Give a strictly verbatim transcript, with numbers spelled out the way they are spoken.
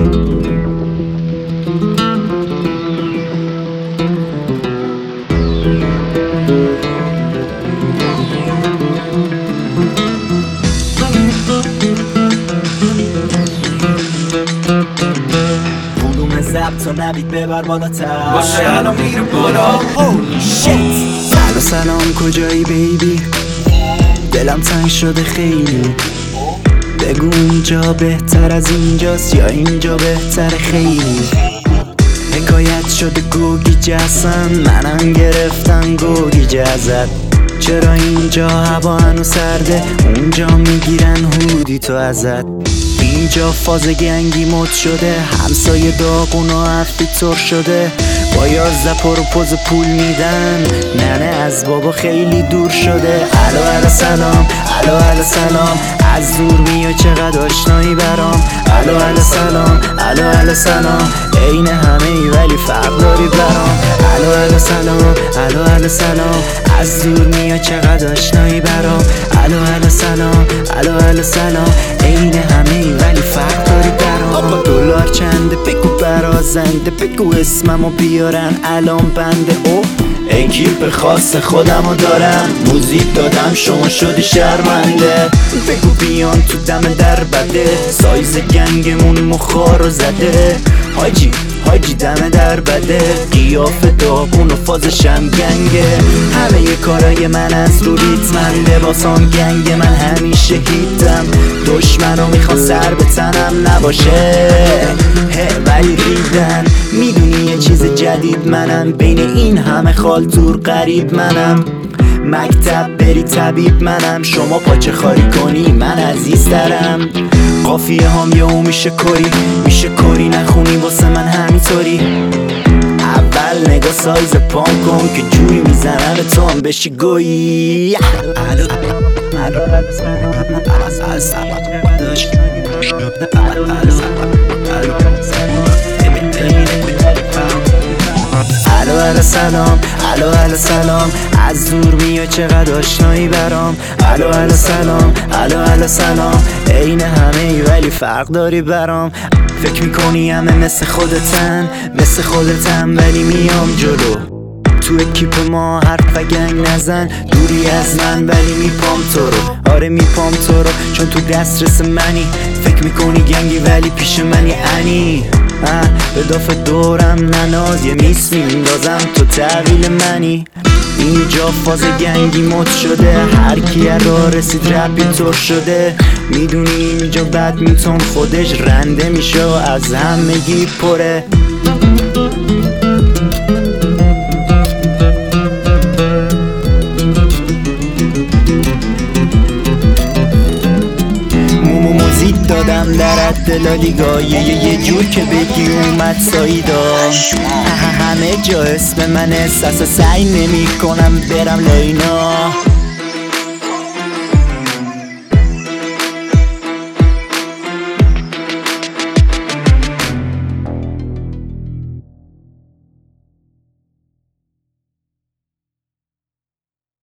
ضبط و نوید ببر بالاتر باشه الان میره بالا. Holy shit. سلام سلام کجایی بیبی؟ دلم تنگ شده خیلی. بگو اینجا بهتر از اینجاست یا اینجا بهتر خیلی؟ حکایت شده گوگی جسن، منم گرفتم گوگی جزد. چرا اینجا هوا هنو سرده، اونجا میگیرن هودی تو ازت. اینجا فاز گنگی مد شده، همسایه داغون و هفتی تر شده. با یازده پر و پوز پول میدن، ننه از بابا خیلی دور شده. الو الو سلام، الو الو سلام، از دور میای چقدر آشنایی برام. الو الو سلام، الو الو سلام، عین همه ای ولی فرق داری برام. الو الو سلام، الو الو سلام، از دور میای چقدر آشنایی برام. الو الو سلام، الو الو سلام، عین همه ای ولی فرق داری برام. آقا دلار چنده بگو برازنده، بگو اسممو بیارن الان بنده. او اکیپ خاص خودمو دارم، موزیک دادم شما شدی شرمنده. بگو بیان تو دم در بده، سایز گنگمون مخارو زده. حاجی حاجی دم در بده، قیافه داغون و فازشم گنگه. همه ی کارای من از رو ریتمن، لباسام گنگ من همیشه هیتم. دشمنو میخوان سر به تنم نباشه هه ولی ریدن. میدونی یه چیز جدید منم، بین این همه خالتور قریب منم. مکتب بری طبیب منم، شما پاچه خاری کنی من عزیزترم. قافیه هم یهو میشه کری، میشه کری نخونی واسه من همینطوری. اول نگاه سایز پام کن که جوری میزنم تو هم بشی گویی. الو الو سلام، الو الو سلام، از دور میای چقدر آشنایی برام. الو الو سلام، الو الو سلام، عین همه ای ولی فرق داری برام. فکر میکنی همه مثل خودتن، مثل خودتن ولی میام جلو. تو اکیپ ما حرف و گنگ نزن، دوری از من ولی میپام تو رو. آره میپام تو رو چون تو دسترس منی. فکر میکنی گنگی ولی پیش منی انی. به داف دورم نناز یه میس میندازم تو تحویل منی. اینجا فاز گنگی مد شده، هر کی را رسید رپی تر شده. میدونی اینجا بدمینتون خودش رنده میشه و از همگی پره. دادم در دلالیگاه یه یه جور که بگی اومد سایدا. همه جا اسم من احساس سعی نمی کنم برم لینا.